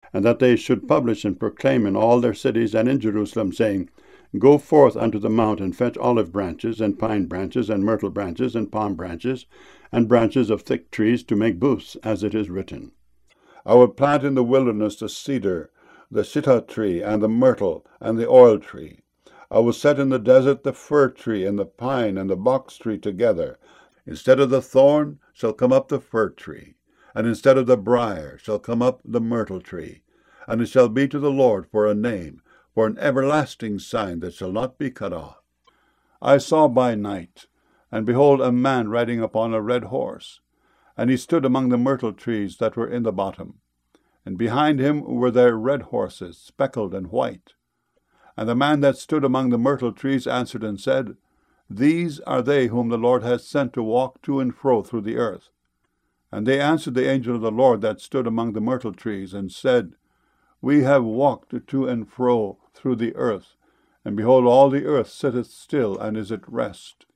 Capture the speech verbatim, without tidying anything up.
and that they should publish and proclaim in all their cities and in Jerusalem, saying, Go forth unto the mount, and fetch olive branches, and pine branches, and myrtle branches, and palm branches, and branches of thick trees, to make booths, as it is written. I will plant in the wilderness the cedar, the shittah tree, and the myrtle, and the oil tree. I will set in the desert the fir tree, and the pine, and the box tree together. Instead of the thorn shall come up the fir tree, and instead of the brier shall come up the myrtle tree. And it shall be to the Lord for a name, for an everlasting sign that shall not be cut off. I saw by night, and behold, a man riding upon a red horse, and he stood among the myrtle trees that were in the bottom. And behind him were there red horses, speckled and white. And the man that stood among the myrtle trees answered and said, These are they whom the Lord has sent to walk to and fro through the earth. And they answered the angel of the Lord that stood among the myrtle trees, and said, We have walked to and fro through the earth, and behold, all the earth sitteth still and is at rest.